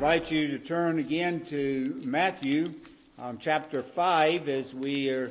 invite you to turn again to Matthew chapter 5 as we are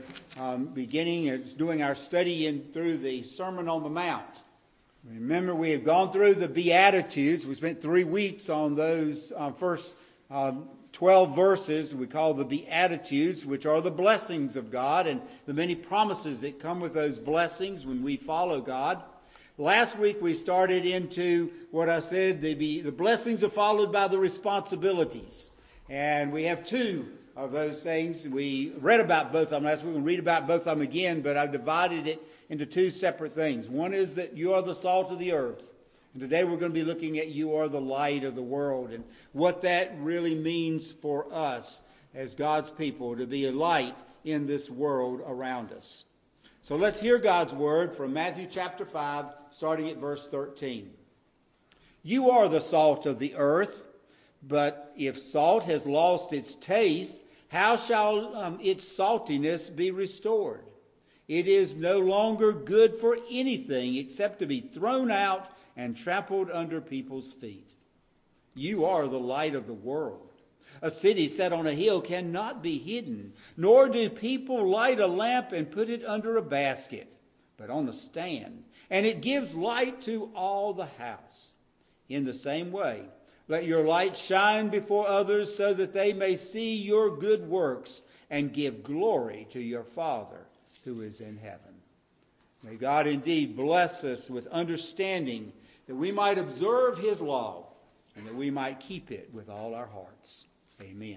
doing our study through the Sermon on the Mount. Remember, we have gone through the Beatitudes. We spent 3 weeks on those first 12 verses we call the Beatitudes, which are the blessings of God and the many promises that come with those blessings when we follow God. Last week we started into what I said, the blessings are followed by the responsibilities. And we have 2 of those things. We read about both of them last week. We'll read about both of them again, but I've divided it into 2 separate things. One is that you are the salt of the earth. And today we're going to be looking at you are the light of the world and what that really means for us as God's people to be a light in this world around us. So let's hear God's word from Matthew chapter 5, starting at verse 13. You are the salt of the earth, but if salt has lost its taste, how shall its saltiness be restored? It is no longer good for anything except to be thrown out and trampled under people's feet. You are the light of the world. A city set on a hill cannot be hidden, nor do people light a lamp and put it under a basket, but on a stand, and it gives light to all the house. In the same way, let your light shine before others so that they may see your good works and give glory to your Father who is in heaven. May God indeed bless us with understanding that we might observe his law and that we might keep it with all our hearts. Amen.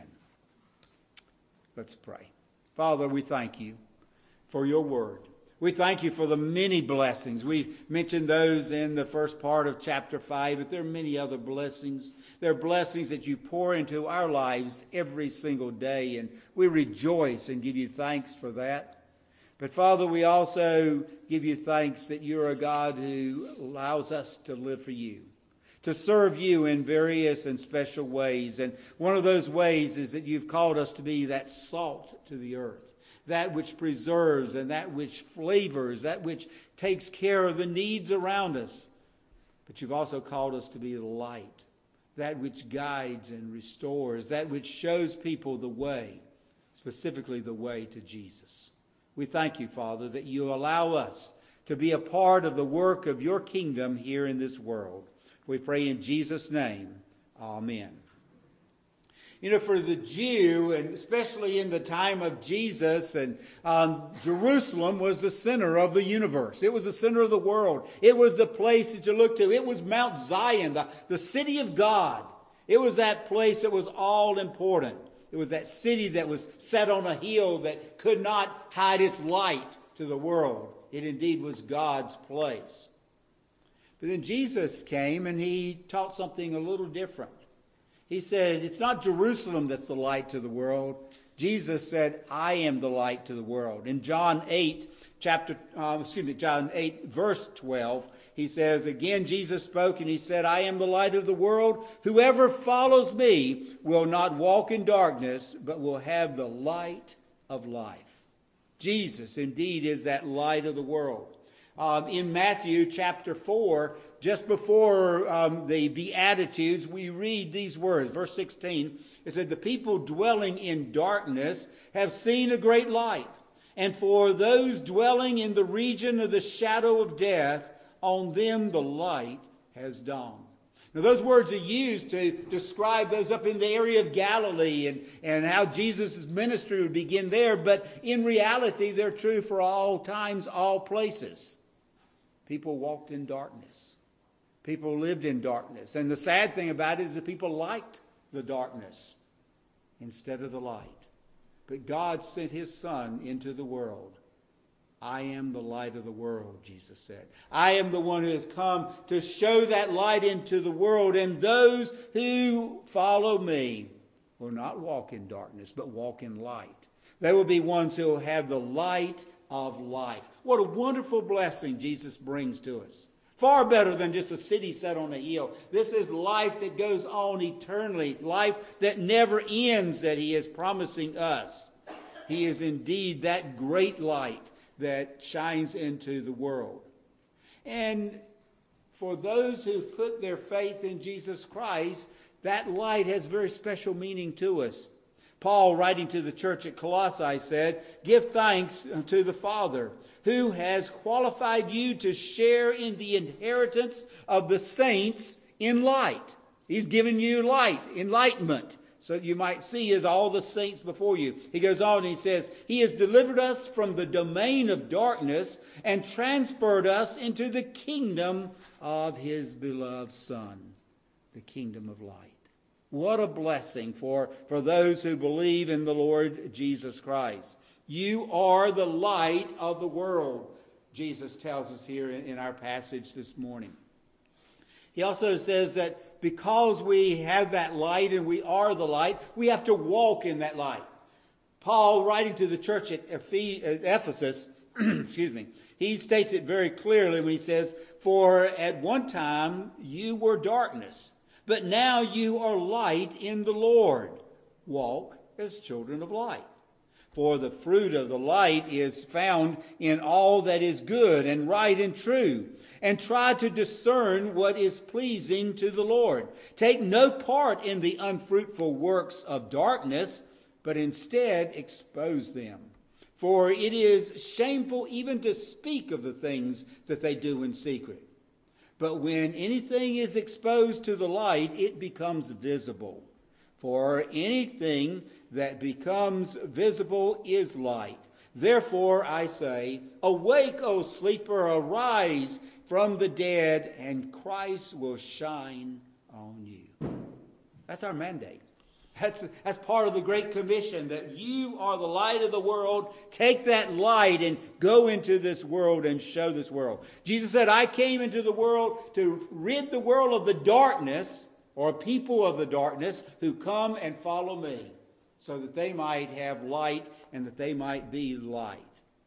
Let's pray. Father, we thank you for your word. We thank you for the many blessings. We've mentioned those in the first part of chapter 5, but there are many other blessings. There are blessings that you pour into our lives every single day, and we rejoice and give you thanks for that. But Father, we also give you thanks that you're a God who allows us to live for you, to serve you in various and special ways. And one of those ways is that you've called us to be that salt to the earth, that which preserves and that which flavors, that which takes care of the needs around us. But you've also called us to be the light, that which guides and restores, that which shows people the way, specifically the way to Jesus. We thank you, Father, that you allow us to be a part of the work of your kingdom here in this world. We pray in Jesus' name. Amen. You know, for the Jew, and especially in the time of Jesus, and Jerusalem was the center of the universe. It was the center of the world. It was the place that you looked to. It was Mount Zion, the city of God. It was that place that was all important. It was that city that was set on a hill that could not hide its light to the world. It indeed was God's place. But then Jesus came and he taught something a little different. He said, it's not Jerusalem that's the light to the world. Jesus said, I am the light to the world. In John 8, verse 12, he says, again, Jesus spoke and he said, I am the light of the world. Whoever follows me will not walk in darkness, but will have the light of life. Jesus indeed is that light of the world. In Matthew chapter 4, just before the Beatitudes, we read these words. Verse 16, it said, the people dwelling in darkness have seen a great light. And for those dwelling in the region of the shadow of death, on them the light has dawned. Now those words are used to describe those up in the area of Galilee and how Jesus' ministry would begin there. But in reality, they're true for all times, all places. People walked in darkness. People lived in darkness. And the sad thing about it is that people liked the darkness instead of the light. But God sent his Son into the world. I am the light of the world, Jesus said. I am the one who has come to show that light into the world. And those who follow me will not walk in darkness, but walk in light. They will be ones who will have the light of life. What a wonderful blessing Jesus brings to us. Far better than just a city set on a hill. This is life that goes on eternally. Life that never ends that he is promising us. He is indeed that great light that shines into the world. And for those who've put their faith in Jesus Christ, that light has very special meaning to us. Paul, writing to the church at Colossae, said, "Give thanks to the Father, who has qualified you to share in the inheritance of the saints in light." He's given you light, enlightenment, so you might see as all the saints before you. He goes on and he says, "He has delivered us from the domain of darkness and transferred us into the kingdom of his beloved Son," the kingdom of light. What a blessing for those who believe in the Lord Jesus Christ. You are the light of the world, Jesus tells us here in our passage this morning. He also says that because we have that light and we are the light, we have to walk in that light. Paul, writing to the church at Ephesus, he states it very clearly when he says, "For at one time you were darkness, but now you are light in the Lord. Walk as children of light. For the fruit of the light is found in all that is good and right and true. And try to discern what is pleasing to the Lord. Take no part in the unfruitful works of darkness, but instead expose them. For it is shameful even to speak of the things that they do in secret. But when anything is exposed to the light, it becomes visible. For anything that becomes visible is light. Therefore I say, awake, O sleeper, arise from the dead, and Christ will shine on you." That's our mandate. That's part of the Great Commission, that you are the light of the world. Take that light and go into this world and show this world. Jesus said, "I came into the world to rid the world of the darkness," or people of the darkness, "who come and follow me, so that they might have light and that they might be light."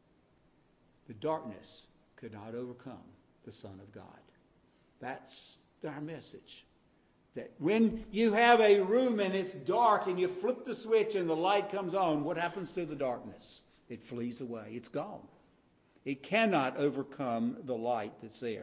The darkness could not overcome the Son of God. That's our message. That when you have a room and it's dark and you flip the switch and the light comes on, what happens to the darkness? It flees away. It's gone. It cannot overcome the light that's there.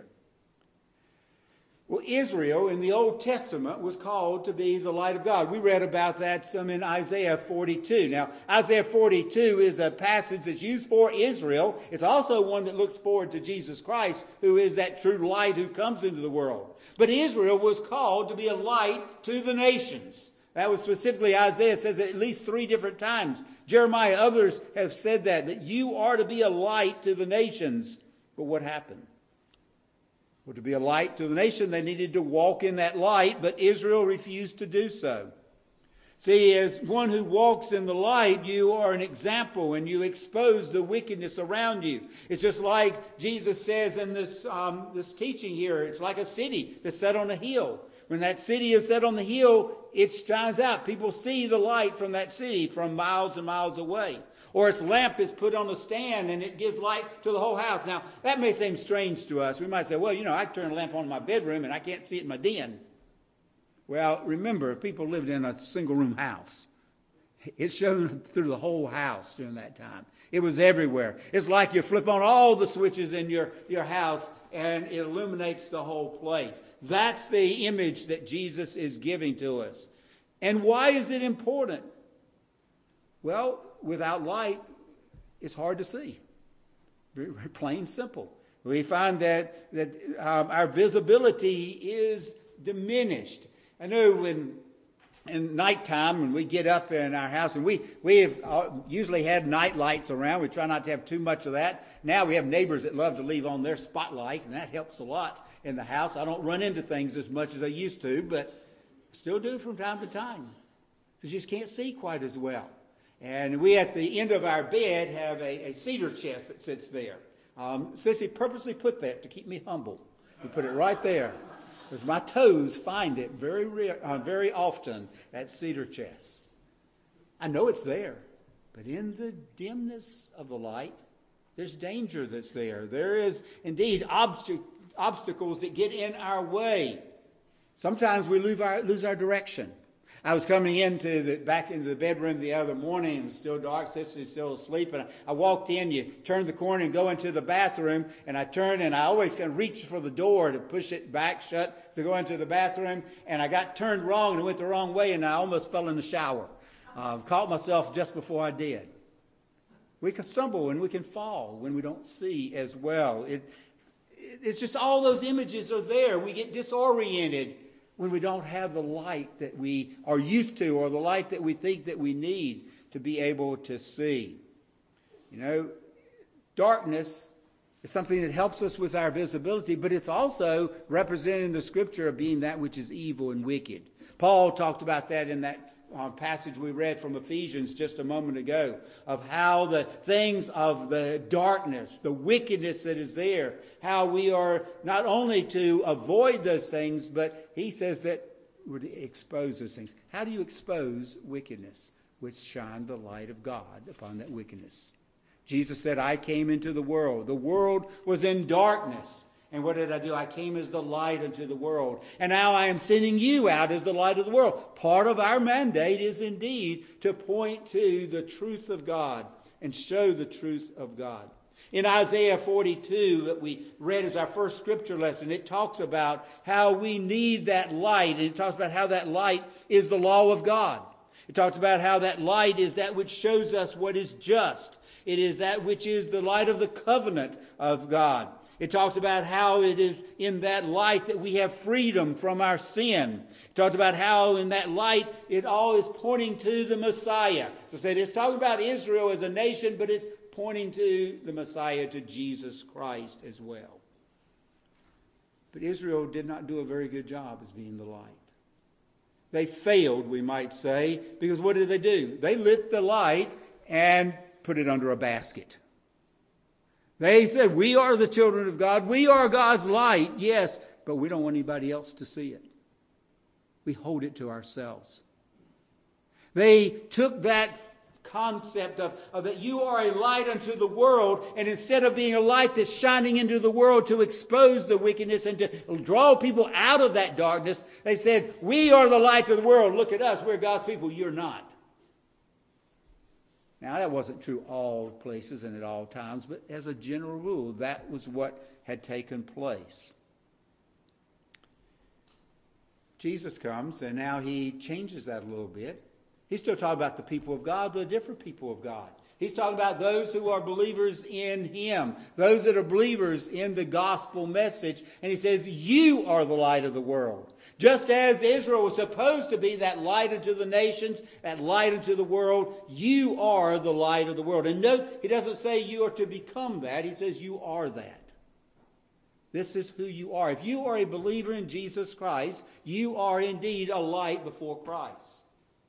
Well, Israel in the Old Testament was called to be the light of God. We read about that some in Isaiah 42. Now, Isaiah 42 is a passage that's used for Israel. It's also one that looks forward to Jesus Christ, who is that true light who comes into the world. But Israel was called to be a light to the nations. That was specifically, Isaiah says it at least 3 different times. Jeremiah, others have said that you are to be a light to the nations. But what happened? Well, to be a light to the nation, they needed to walk in that light, but Israel refused to do so. See, as one who walks in the light, you are an example and you expose the wickedness around you. It's just like Jesus says in this teaching here, it's like a city that's set on a hill. When that city is set on the hill, it shines out. People see the light from that city from miles and miles away. Or it's a lamp that's put on a stand and it gives light to the whole house. Now, that may seem strange to us. We might say, well, I can turn a lamp on in my bedroom and I can't see it in my den. Well, remember, people lived in a single-room house. It shone through the whole house during that time. It was everywhere. It's like you flip on all the switches in your house and it illuminates the whole place. That's the image that Jesus is giving to us. And why is it important? Well, without light, it's hard to see. Very, very plain simple. We find that our visibility is diminished. I know in nighttime when we get up in our house, and we have usually had night lights around. We try not to have too much of that. Now we have neighbors that love to leave on their spotlight, and that helps a lot in the house. I don't run into things as much as I used to, but I still do from time to time because you just can't see quite as well. And we, at the end of our bed, have a cedar chest that sits there. Sissy purposely put that to keep me humble. We put it right there. Because my toes find it very often, that cedar chest. I know it's there, but in the dimness of the light, there's danger that's there. There is indeed obstacles that get in our way. Sometimes we lose our direction. I was coming back into the bedroom the other morning. It was still dark. Sissy's still asleep. And I walked in. You turn the corner and go into the bathroom. And I turned, and I always kind of reach for the door to push it back shut to go into the bathroom. And I got turned wrong and went the wrong way, and I almost fell in the shower. Caught myself just before I did. We can stumble and we can fall when we don't see as well. It's just all those images are there. We get disoriented when we don't have the light that we are used to, or the light that we think that we need to be able to see. You know, darkness is something that helps us with our visibility, but it's also represented in the Scripture of being that which is evil and wicked. Paul talked about that in that passage we read from Ephesians just a moment ago, of how the things of the darkness, the wickedness that is there, how we are not only to avoid those things, but he says that we're to expose those things. How do you expose wickedness? Which shine the light of God upon that wickedness. Jesus said, I came into the world. The world was in darkness. And what did I do? I came as the light unto the world. And now I am sending you out as the light of the world. Part of our mandate is indeed to point to the truth of God and show the truth of God. In Isaiah 42 that we read as our first scripture lesson, it talks about how we need that light. And it talks about how that light is the law of God. It talks about how that light is that which shows us what is just. It is that which is the light of the covenant of God. It talked about how it is in that light that we have freedom from our sin. It talked about how in that light it all is pointing to the Messiah. So I said it's talking about Israel as a nation, but it's pointing to the Messiah, to Jesus Christ as well. But Israel did not do a very good job as being the light. They failed, we might say, because what did they do? They lit the light and put it under a basket. They said, we are the children of God. We are God's light, yes, but we don't want anybody else to see it. We hold it to ourselves. They took that concept of that you are a light unto the world, and instead of being a light that's shining into the world to expose the wickedness and to draw people out of that darkness, they said, we are the light of the world. Look at us. We're God's people. You're not. Now, that wasn't true all places and at all times, but as a general rule, that was what had taken place. Jesus comes, and now he changes that a little bit. He's still talking about the people of God, but a different people of God. He's talking about those who are believers in him, those that are believers in the gospel message. And he says, you are the light of the world. Just as Israel was supposed to be that light unto the nations, that light unto the world, you are the light of the world. And note, he doesn't say you are to become that. He says you are that. This is who you are. If you are a believer in Jesus Christ, you are indeed a light before Christ.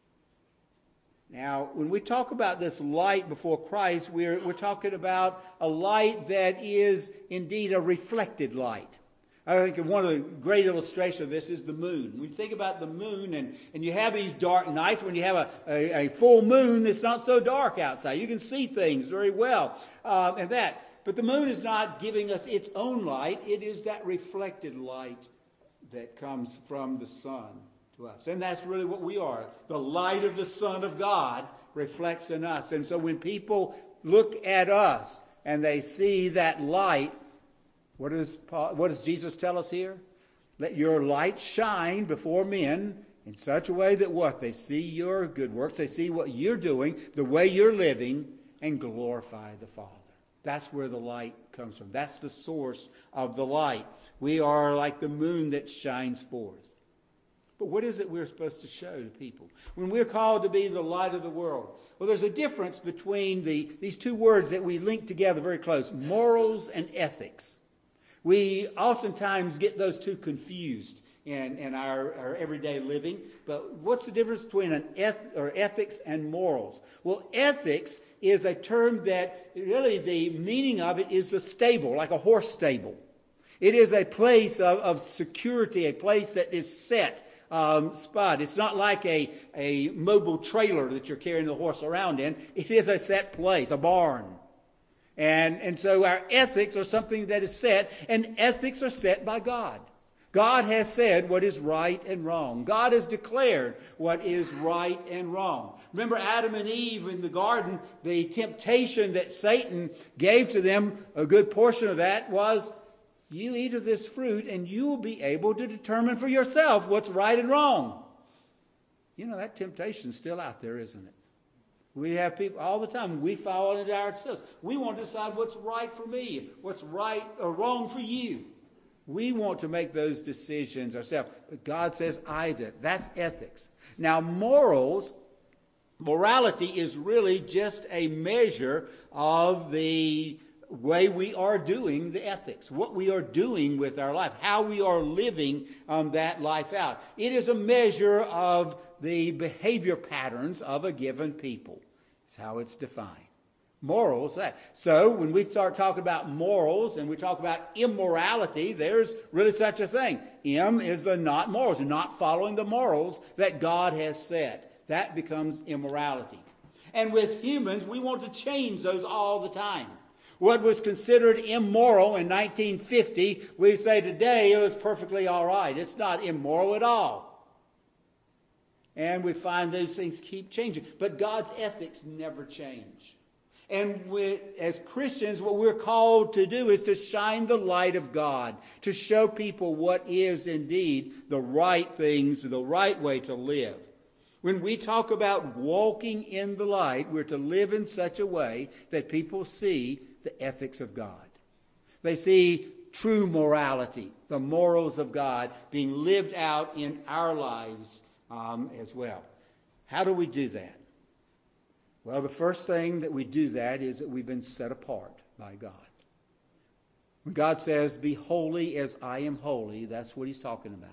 Now, when we talk about this light before Christ, we're talking about a light that is indeed a reflected light. I think one of the great illustrations of this is the moon. When you think about the moon and you have these dark nights, when you have a full moon, it's not so dark outside. You can see things very well and that. But the moon is not giving us its own light. It is that reflected light that comes from the sun to us. And that's really what we are. The light of the Son of God reflects in us. And so when people look at us and they see that light, what does Jesus tell us here? Let your light shine before men in such a way that what? They see your good works. They see what you're doing, the way you're living, and glorify the Father. That's where the light comes from. That's the source of the light. We are like the moon that shines forth. But what is it we're supposed to show to people? When we're called to be the light of the world. Well, there's a difference between these two words that we link together very close. Morals and ethics. We oftentimes get those two confused in our everyday living. But what's the difference between ethics and morals? Well, ethics is a term that really the meaning of it is a stable, like a horse stable. It is a place of security, a place that is set. Spot. It's not like a mobile trailer that you're carrying the horse around in. It is a set place, a barn. And so our ethics are something that is set, and ethics are set by God. God has said what is right and wrong. God has declared what is right and wrong. Remember Adam and Eve in the garden, the temptation that Satan gave to them, a good portion of that was, you eat of this fruit and you will be able to determine for yourself what's right and wrong. You know, that temptation's still out there, isn't it? We have people all the time, we fall into ourselves. We want to decide what's right for me, what's right or wrong for you. We want to make those decisions ourselves. But God says either. That's ethics. Now, morality is really just a measure of the way we are doing the ethics, what we are doing with our life, how we are living that life out. It is a measure of the behavior patterns of a given people. It's how it's defined. Morals. So when we start talking about morals and we talk about immorality, there's really such a thing. M is the not morals, not following the morals that God has set. That becomes immorality. And with humans, we want to change those all the time. What was considered immoral in 1950, we say today it was perfectly all right. It's not immoral at all. And we find those things keep changing. But God's ethics never change. And as Christians, what we're called to do is to shine the light of God, to show people what is indeed the right things, the right way to live. When we talk about walking in the light, we're to live in such a way that people see the ethics of God. They see true morality, the morals of God being lived out in our lives as well. How do we do that? Well, the first thing that we do that is that we've been set apart by God. When God says, be holy as I am holy, that's what he's talking about.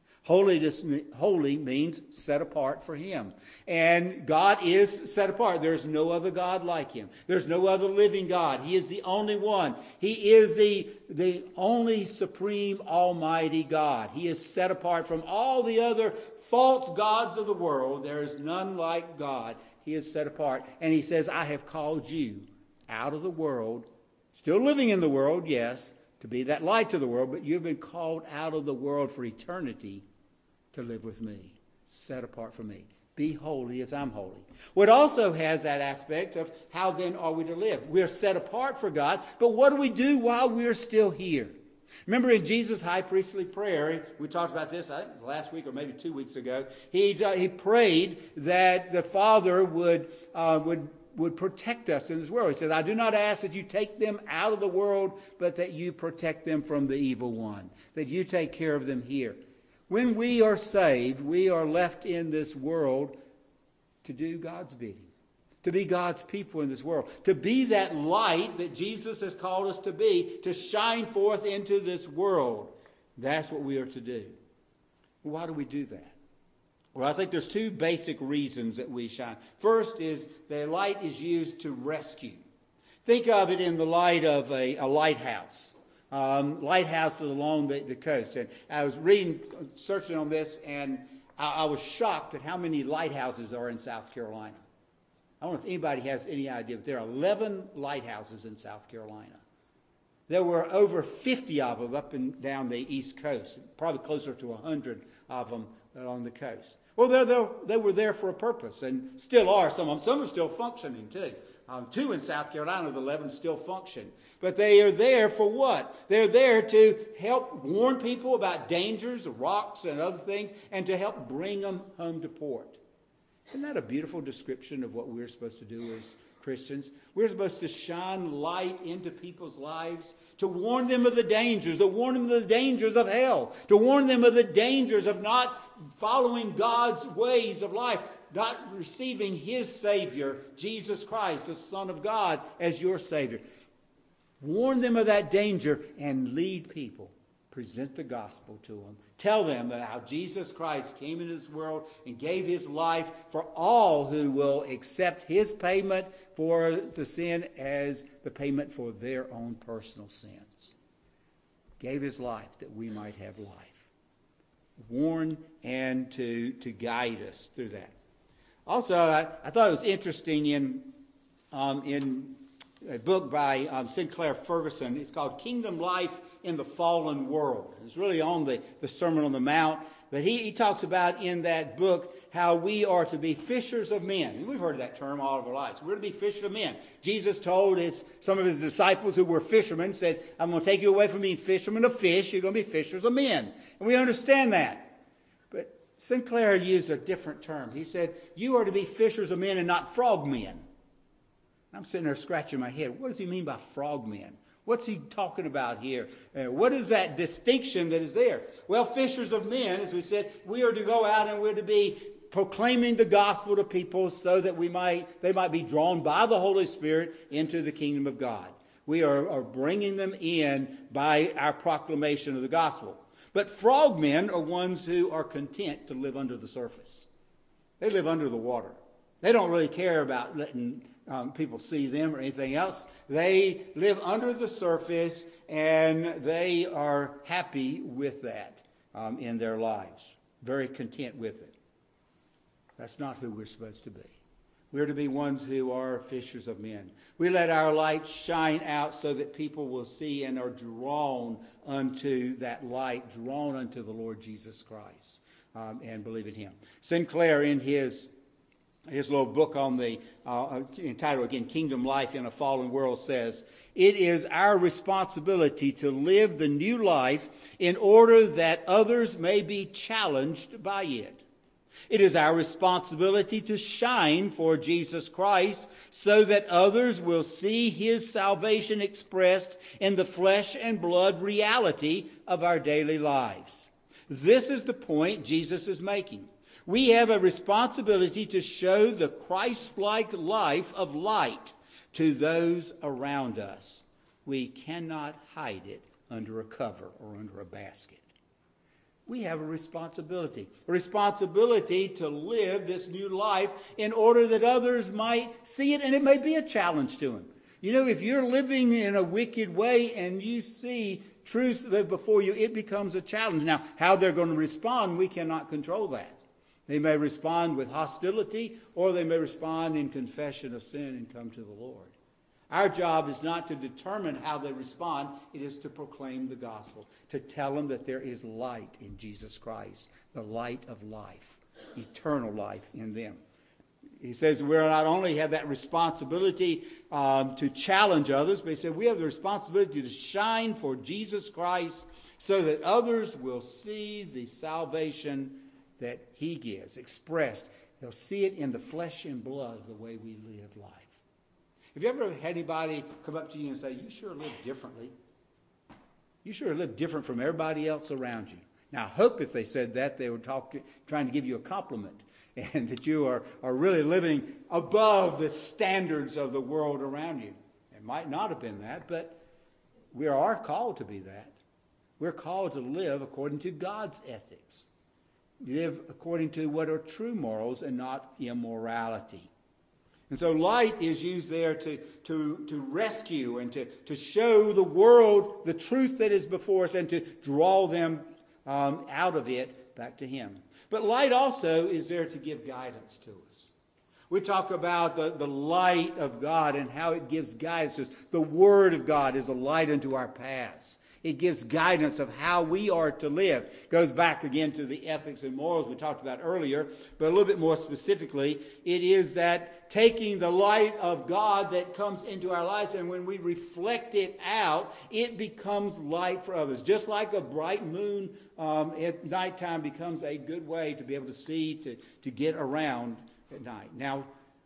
Holy means set apart for him. And God is set apart. There's no other God like him. There's no other living God. He is the only one. He is the only supreme almighty God. He is set apart from all the other false gods of the world. There is none like God. He is set apart. And he says, I have called you out of the world, still living in the world, yes, to be that light to the world, but you've been called out of the world for eternity to live with me, set apart from me. Be holy as I'm holy. What also has that aspect of how then are we to live? We're set apart for God, but what do we do while we're still here? Remember in Jesus' high priestly prayer, we talked about this, I think last week or maybe 2 weeks ago, he prayed that the Father would protect us in this world. He said, I do not ask that you take them out of the world, but that you protect them from the evil one, that you take care of them here. When we are saved, we are left in this world to do God's bidding, to be God's people in this world, to be that light that Jesus has called us to be, to shine forth into this world. That's what we are to do. Why do we do that? Well, I think there's two basic reasons that we shine. First is the light is used to rescue. Think of it in the light of a lighthouse. Lighthouses along the coast. And I was searching on this, and I was shocked at how many lighthouses are in South Carolina. I don't know if anybody has any idea, but there are 11 lighthouses in South Carolina. There were over 50 of them up and down the East Coast, probably closer to 100 of them on the coast. Well, they were there for a purpose, and still are some of them. Some are still functioning, too. 2 in South Carolina of the 11 still function. But they are there for what? They're there to help warn people about dangers, rocks, and other things, and to help bring them home to port. Isn't that a beautiful description of what we're supposed to do as Christians? We're supposed to shine light into people's lives, to warn them of the dangers, to warn them of the dangers of hell, to warn them of the dangers of not following God's ways of life, not receiving his Savior, Jesus Christ, the Son of God, as your Savior. Warn them of that danger and lead people. Present the gospel to them. Tell them how Jesus Christ came into this world and gave his life for all who will accept his payment for the sin as the payment for their own personal sins. Gave his life that we might have life. Warn and to guide us through that. Also, I thought it was interesting in a book by Sinclair Ferguson. It's called Kingdom Life in the Fallen World. It's really on the Sermon on the Mount. But he talks about in that book how we are to be fishers of men. And we've heard that term all of our lives. We're to be fishers of men. Jesus told some of his disciples who were fishermen, said, I'm going to take you away from being fishermen of fish. You're going to be fishers of men. And we understand that. But Sinclair used a different term. He said, you are to be fishers of men and not frogmen. I'm sitting there scratching my head. What does he mean by frogmen? What's he talking about here? What is that distinction that is there? Well, fishers of men, as we said, we are to go out and we're to be proclaiming the gospel to people so that they might be drawn by the Holy Spirit into the kingdom of God. We are bringing them in by our proclamation of the gospel. But frogmen are ones who are content to live under the surface. They live under the water. They don't really care about letting people see them or anything else. They live under the surface, and they are happy with that in their lives. Very content with it. That's not who we're supposed to be. We're to be ones who are fishers of men. We let our light shine out so that people will see and are drawn unto that light, drawn unto the Lord Jesus Christ, and believe in him. Sinclair, in his little book on the entitled again, Kingdom Life in a Fallen World, says, it is our responsibility to live the new life in order that others may be challenged by it. It is our responsibility to shine for Jesus Christ so that others will see his salvation expressed in the flesh and blood reality of our daily lives. This is the point Jesus is making. We have a responsibility to show the Christ-like life of light to those around us. We cannot hide it under a cover or under a basket. We have a responsibility to live this new life in order that others might see it, and it may be a challenge to them. You know, if you're living in a wicked way and you see truth live before you, it becomes a challenge. Now, how they're going to respond, we cannot control that. They may respond with hostility, or they may respond in confession of sin and come to the Lord. Our job is not to determine how they respond. It is to proclaim the gospel, to tell them that there is light in Jesus Christ, the light of life, eternal life in them. He says we not only have that responsibility to challenge others, but he said we have the responsibility to shine for Jesus Christ so that others will see the salvation that he gives expressed. They'll see it in the flesh and blood of the way we live life. Have you ever had anybody come up to you and say, you sure live differently? You sure live different from everybody else around you. Now, I hope if they said that, they were trying to give you a compliment and that you are really living above the standards of the world around you. It might not have been that, but we are called to be that. We're called to live according to God's ethics. Live according to what are true morals and not immorality. And so light is used there to rescue and to show the world the truth that is before us and to draw them out of it back to him. But light also is there to give guidance to us. We talk about the light of God and how it gives guidance to us. The Word of God is a light unto our paths. It gives guidance of how we are to live. It goes back again to the ethics and morals we talked about earlier, but a little bit more specifically, it is that taking the light of God that comes into our lives, and when we reflect it out, it becomes light for others. Just like a bright moon at nighttime becomes a good way to be able to see, to get around at night. Now,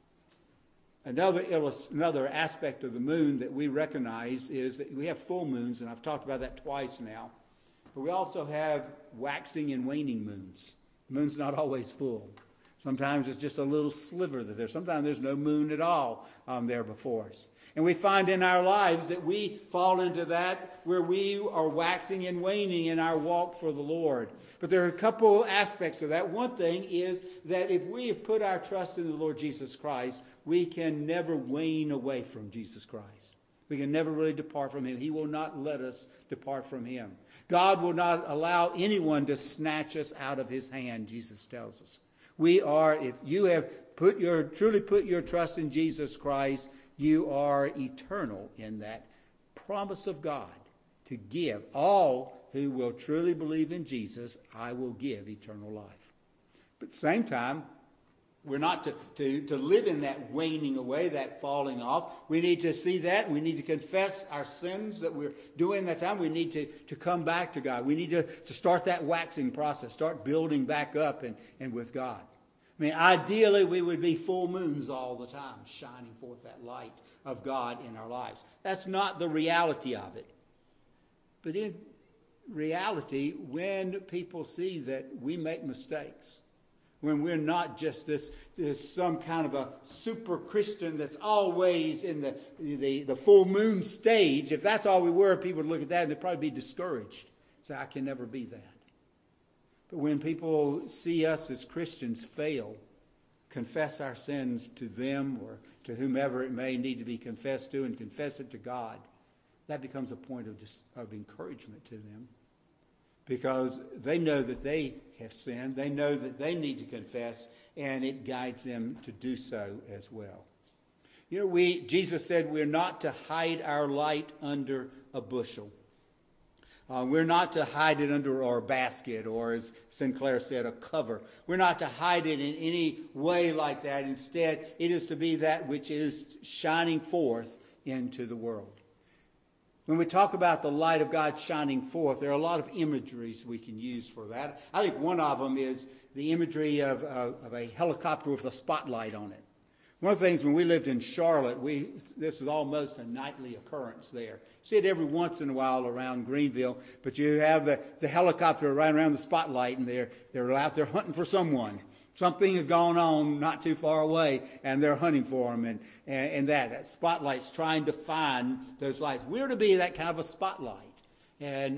another aspect of the moon that we recognize is that we have full moons, and I've talked about that twice now. But we also have waxing and waning moons. The moon's not always full. Sometimes it's just a little sliver that there's. Sometimes there's no moon at all there before us. And we find in our lives that we fall into that where we are waxing and waning in our walk for the Lord. But there are a couple aspects of that. One thing is that if we have put our trust in the Lord Jesus Christ, we can never wane away from Jesus Christ. We can never really depart from him. He will not let us depart from him. God will not allow anyone to snatch us out of his hand, Jesus tells us. We are, if you have truly put your trust in Jesus Christ, You are eternal in that promise of God to give all who will truly believe in Jesus, I will give eternal life. But at the same time, we're not to live in that waning away, that falling off. We need to see that. We need to confess our sins that we're doing that time. We need to come back to God. We need to start that waxing process, start building back up and with God. I mean, ideally, we would be full moons all the time, shining forth that light of God in our lives. That's not the reality of it. But in reality, when people see that we make mistakes, when we're not just this some kind of a super Christian that's always in the full moon stage, if that's all we were, people would look at that and they'd probably be discouraged. Say, I can never be that. But when people see us as Christians fail, confess our sins to them or to whomever it may need to be confessed to and confess it to God, that becomes a point of encouragement to them. Because they know that they have sinned. They know that they need to confess, and it guides them to do so as well. You know, Jesus said we're not to hide our light under a bushel. We're not to hide it under our basket, or as Sinclair said, a cover. We're not to hide it in any way like that. Instead, it is to be that which is shining forth into the world. When we talk about the light of God shining forth, there are a lot of imageries we can use for that. I think one of them is the imagery of a helicopter with a spotlight on it. One of the things when we lived in Charlotte, this was almost a nightly occurrence there. See it every once in a while around Greenville, but you have the helicopter right around the spotlight, and they're out there hunting for someone. Something has gone on not too far away, and they're hunting for them. And that spotlight's trying to find those lights. We're to be that kind of a spotlight, and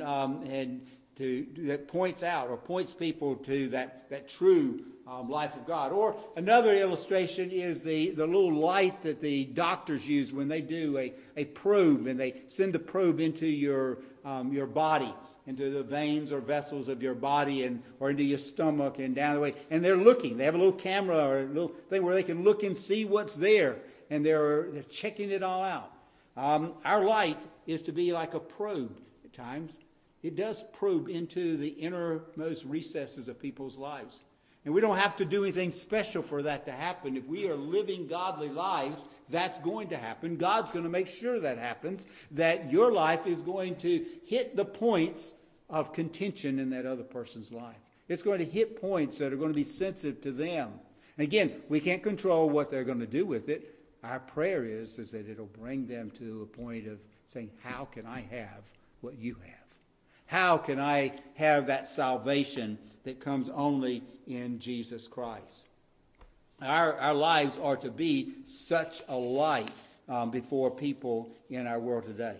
that points out or points people to that true life of God. Or another illustration is the little light that the doctors use when they do a probe, and they send the probe into your body, into the veins or vessels of your body or into your stomach and down the way. And they're looking. They have a little camera or a little thing where they can look and see what's there. And they're checking it all out. Our light is to be like a probe at times. It does probe into the innermost recesses of people's lives. And we don't have to do anything special for that to happen. If we are living godly lives, that's going to happen. God's going to make sure that happens, that your life is going to hit the points of contention in that other person's life. It's going to hit points that are going to be sensitive to them. And again, we can't control what they're going to do with it. Our prayer is that it'll bring them to a point of saying, how can I have what you have? How can I have that salvation that comes only in Jesus Christ? Our lives are to be such a light before people in our world today.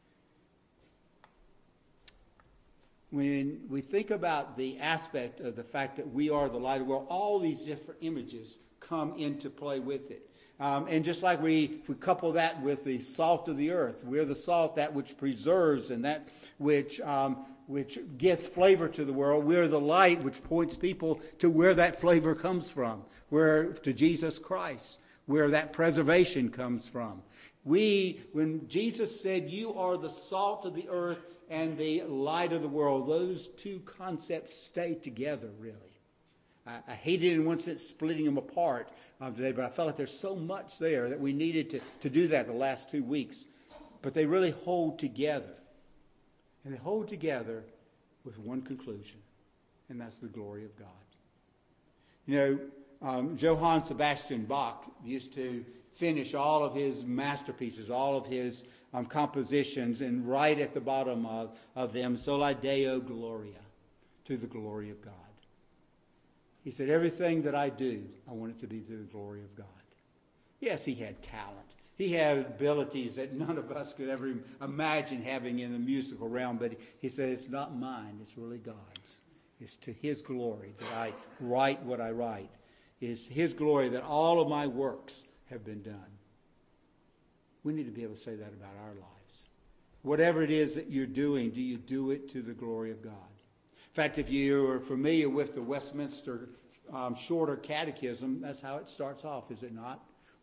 When we think about the aspect of the fact that we are the light of the world, all these different images come into play with it. And just like if we couple that with the salt of the earth, we're the salt, that which preserves and that which gives flavor to the world. We're the light which points people to where that flavor comes from, to Jesus Christ, where that preservation comes from. When Jesus said, you are the salt of the earth and the light of the world, those two concepts stay together, really. I hated in one sense splitting them apart today, but I felt like there's so much there that we needed to do that the last 2 weeks. But they really hold together. And they hold together with one conclusion, and that's the glory of God. You know, Johann Sebastian Bach used to finish all of his masterpieces, all of his compositions, and write at the bottom of them, Soli Deo Gloria, to the glory of God. He said, everything that I do, I want it to be to the glory of God. Yes, he had talent. He had abilities that none of us could ever imagine having in the musical realm. But he said, it's not mine, it's really God's. It's to his glory that I write what I write. It's his glory that all of my works have been done. We need to be able to say that about our lives. Whatever it is that you're doing, do you do it to the glory of God? In fact, if you are familiar with the Westminster Shorter Catechism, that's how it starts off, is it not?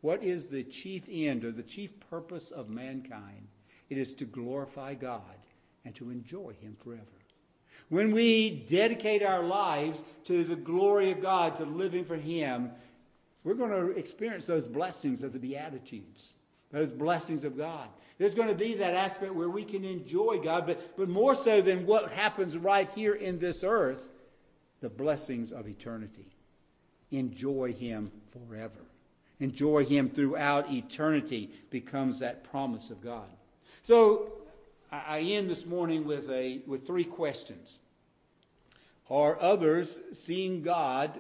What is the chief end or the chief purpose of mankind? It is to glorify God and to enjoy him forever. When we dedicate our lives to the glory of God, to living for him, we're going to experience those blessings of the Beatitudes, those blessings of God. There's going to be that aspect where we can enjoy God, but more so than what happens right here in this earth, the blessings of eternity. Enjoy him forever. Enjoy him throughout eternity becomes that promise of God. So I end this morning with three questions. Are others seeing God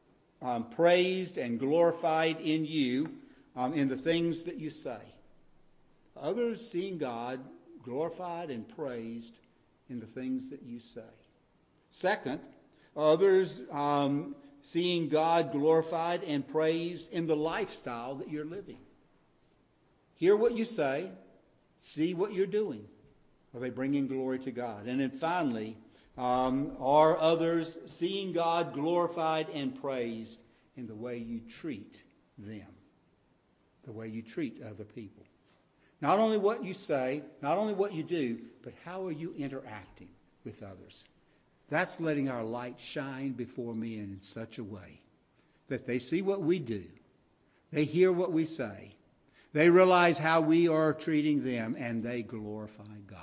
praised and glorified in you in the things that you say? Others seeing God glorified and praised in the things that you say. Second, others seeing God glorified and praised in the lifestyle that you're living. Hear what you say, see what you're doing. Are they bringing glory to God? And then finally, are others seeing God glorified and praised in the way you treat them, the way you treat other people? Not only what you say, not only what you do, but how are you interacting with others? That's letting our light shine before men in such a way that they see what we do, they hear what we say, they realize how we are treating them, and they glorify God.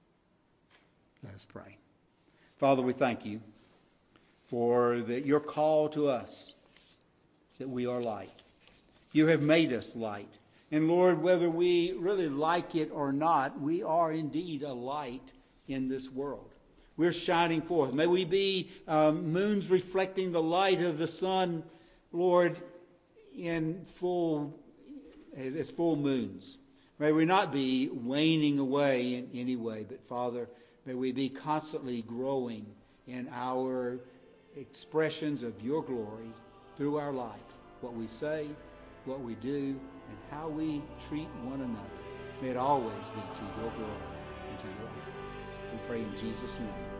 Let us pray. Father, we thank you for your call to us, that we are light. You have made us light. And Lord, whether we really like it or not, we are indeed a light in this world. We're shining forth. May we be moons reflecting the light of the sun, Lord, as full moons. May we not be waning away in any way, but Father, may we be constantly growing in our expressions of your glory through our life. What we say, what we do, and how we treat one another. May it always be to your glory and to your honor. We pray in Jesus' name.